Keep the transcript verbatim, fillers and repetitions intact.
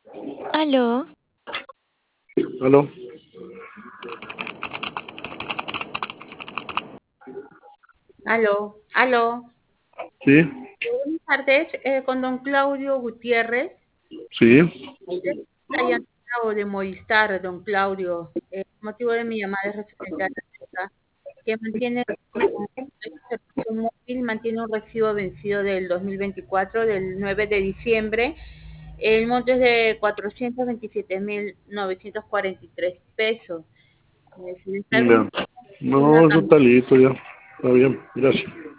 Aló, ¿Aló? Aló, aló. Sí, Buenas tardes, eh, con don Claudio Gutiérrez. sí, La llamada de Movistar, don Claudio. El motivo de mi llamada es referente a la empresa que mantiene un servicio móvil, mantiene un recibo vencido del dos mil veinticuatro, del nueve de diciembre. El monto es de cuatrocientos veintisiete mil novecientos cuarenta y tres pesos. Eh, si le está ya. una No, eso está listo ya. Está bien, gracias.